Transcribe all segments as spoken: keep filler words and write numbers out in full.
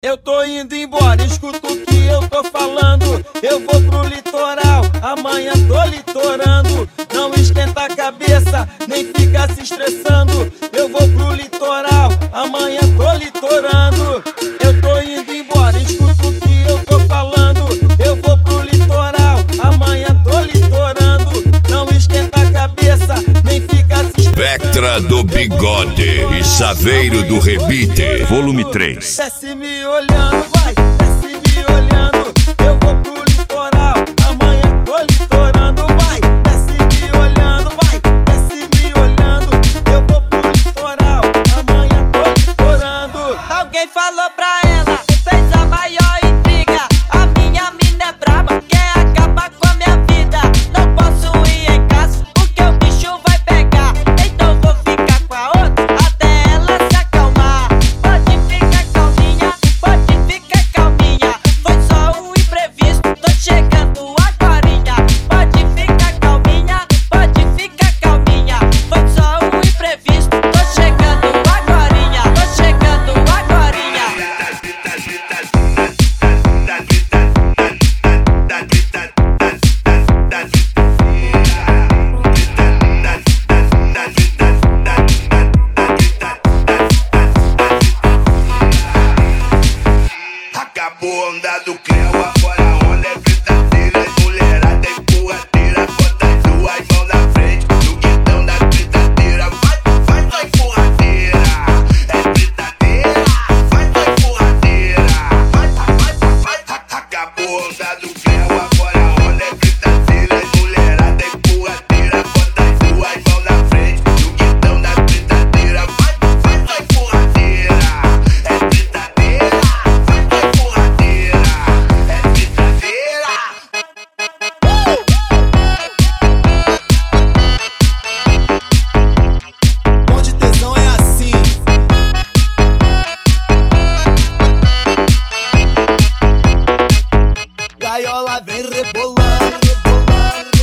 Eu tô indo embora, escuta o que eu tô falando. Eu vou pro litoral, amanhã tô litorando. Não esquenta a cabeça, nem fica se estressando. Eu vou pro litoral, amanhã tô litorando. Eu tô indo embora, escuta o que eu tô falando. Eu vou pro litoral, amanhã tô litorando. Não esquenta a cabeça, nem fica se estressando. Vectra do Bigode e Saveiro do Rebite, volume três. Desce me olhando, vai, desce me olhando. Eu vou pro litoral, amanhã tô litorando, vai. Desce me olhando, vai, desce me olhando. Eu vou pro litoral, amanhã tô litorando. Alguém falou pra ela, fez a maior intriga. A minha mina é braba, quer acabar com a minha vida. Não posso ir em casa, porque o bicho vai pegar. Então vou ficar com a outra até ela se acalmar. Pode ficar calminha, pode ficar calminha. Foi só um imprevisto, tô chegando agorinha. Pode ficar calminha, pode ficar calminha. Foi só um imprevisto, tô chegando agorinha. Tô chegando agorinha. Acabou andado, creu, agora a onda é gritadeira. Mulherada empurradeira, bota as duas mãos na frente no guidão da gritadeira. Vai, vai, vai, empurradeira, é gritadeira. Vai, vai, empurradeira, vai, vai, vai, vai. Acabou andado, creu, agora a onda é gritadeira. Mulherada empurradeira, bota as duas mãos na frente no guidão da gritadeira. Vai, vai, vai, empurradeira, é gritadeira. Vai, vai, empurradeira, é gritadeira. Onde tesão é assim. Gaiola vem rebolando, rebolando,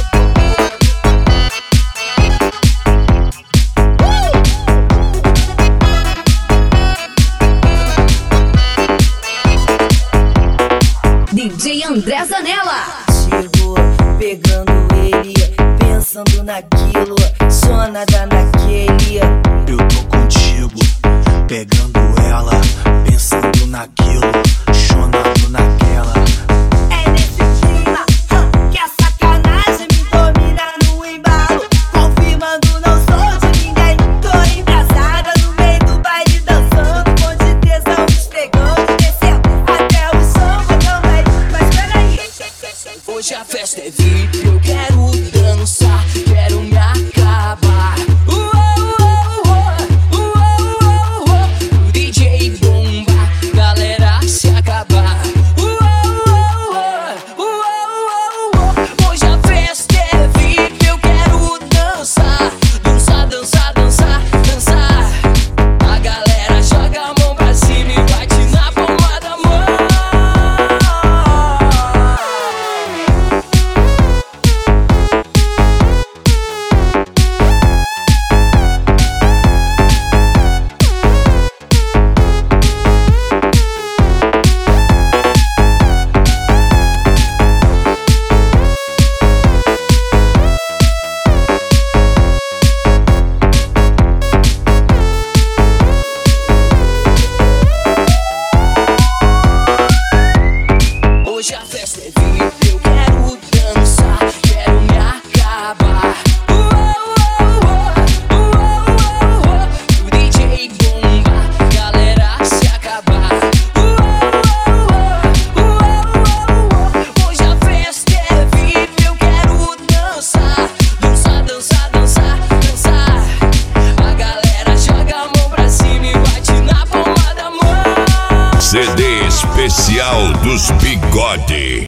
D J André Zanella. Chegou pegando ele, pensando naquilo, só nada naquele. Eu tô contigo, pegando ela, pensando naquilo, chonado naquela. É nesse clima hã, que a sacanagem me domina no embalo. Confirmando, não sou de ninguém. Tô embrasada no meio do baile, dançando. Um monte de tesão esfregando, descendo até o som também. Mas peraí, Hoje a festa é V I P, eu quero dançar, quero me acabar. Uou, uou, uou, uou, uou. D J bomba, galera se acabar. Uou, uou, uou, uou. Hoje a festa é V I P, eu quero dançar. Dançar, dançar, dançar, dançar. A galera joga a mão pra cima e bate na palma da mão. Hoje a festa é V I P, eu quero dançar, quero me acabar. Uou, uou, uou, uou, uou. O D J bomba, galera se acabar. Uou, uou, uou, uou. Hoje a festa é V I P, eu quero dançar. Dançar, dançar, dançar, dançar. A galera joga a mão pra cima e bate na palma da mão. C D especial dos Bigode.